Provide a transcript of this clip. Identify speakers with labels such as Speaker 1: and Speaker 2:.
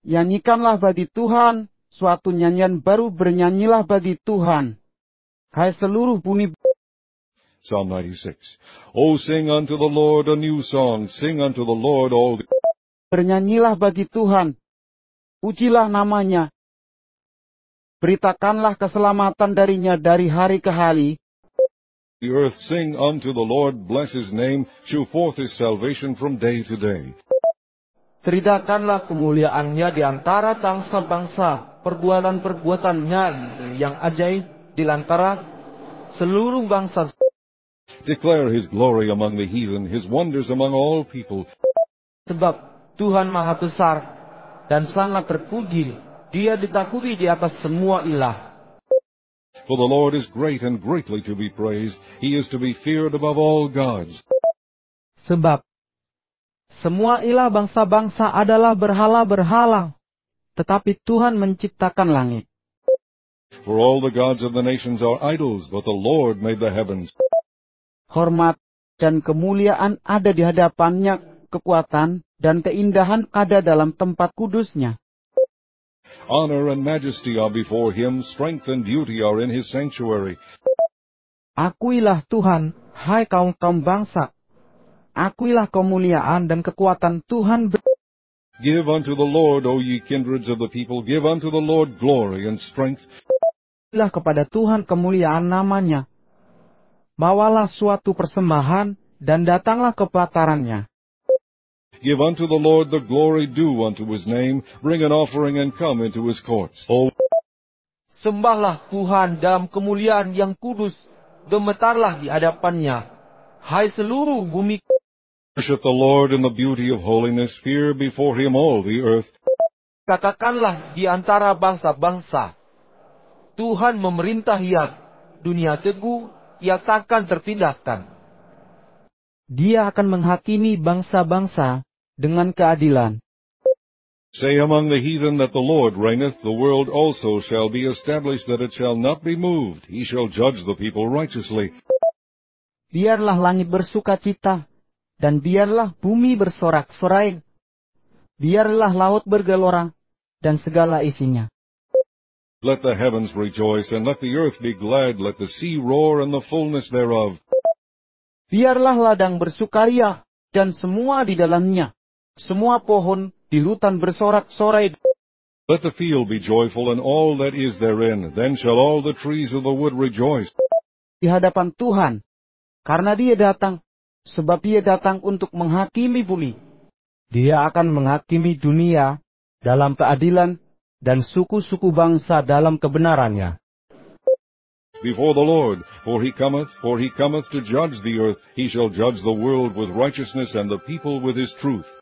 Speaker 1: Nyanyikanlah bagi Tuhan suatu nyanyian baru, bernyanyilah bagi Tuhan, hai seluruh bumi.
Speaker 2: Psalm 96. Oh, sing unto the Lord a new song, sing unto the Lord all the...
Speaker 1: Bernyanyilah bagi Tuhan, pujilah namanya, beritakanlah keselamatan darinya dari hari ke hari.
Speaker 2: The earth sing unto the Lord, bless his name, shew forth his salvation from day to day.
Speaker 3: Ceritakanlah kemuliaannya di antara bangsa-bangsa, perbuatan-perbuatannya yang ajaib di antara seluruh bangsa.
Speaker 2: Declare his glory among the heathen, his wonders among all people.
Speaker 3: Sebab Tuhan Maha Besar dan sangat terpuji, Dia ditakuti di atas semua ilah.
Speaker 2: For the Lord is great and greatly to be praised, he is to be feared above all gods.
Speaker 3: Sebab semua ilah bangsa-bangsa adalah berhala-berhala, tetapi Tuhan menciptakan langit.
Speaker 2: For all the gods of the nations are idols, but the Lord made the heavens.
Speaker 1: Hormat dan kemuliaan ada di hadapannya, kekuatan dan keindahan ada dalam tempat kudusnya.
Speaker 2: Honor and majesty are before him, strength and beauty are in his sanctuary.
Speaker 3: Akuilah Tuhan, hai kaum-kaum bangsa. Akuilah kemuliaan dan kekuatan Tuhan.
Speaker 2: Give unto the Lord, O ye kindreds of the people, give unto the Lord glory and strength.
Speaker 3: Berilah kepada Tuhan kemuliaan namanya. Bawalah suatu persembahan dan datanglah ke pelatarannya.
Speaker 2: Give unto the Lord the glory due unto his name, bring an offering and come into his courts.
Speaker 3: Sembahlah Tuhan dalam kemuliaan yang kudus, gemetarlah di hadapannya, hai seluruh bumi.
Speaker 2: Worship the Lord in the beauty of holiness, fear before him all the earth.
Speaker 3: Katakanlah di antara bangsa-bangsa, Tuhan memerintah ia, dunia teguh, ia takkan terpindahkan. Dia akan menghakimi bangsa-bangsa dengan keadilan.
Speaker 2: Say among the heathen that the Lord reigneth, the world also shall be established, that it shall not be moved. He shall judge the people righteously.
Speaker 1: Biarlah langit bersuka cita, dan biarlah bumi bersorak-sorai. Biarlah laut bergelora, dan segala isinya.
Speaker 2: Let the heavens rejoice, and let the earth be glad. Let the sea roar, and the fullness thereof.
Speaker 1: Biarlah ladang bersukaria, dan semua di dalamnya. Semua pohon di hutan bersorak-sorai.
Speaker 2: Let the field be joyful, and all that is therein. Then shall all the trees of the wood rejoice.
Speaker 1: Di hadapan Tuhan, karena Dia datang, sebab Dia datang untuk menghakimi bumi. Dia akan menghakimi dunia dalam keadilan dan suku-suku bangsa dalam kebenarannya.
Speaker 2: Before the Lord, for he cometh to judge the earth. He shall judge the world with righteousness, and the people with his truth.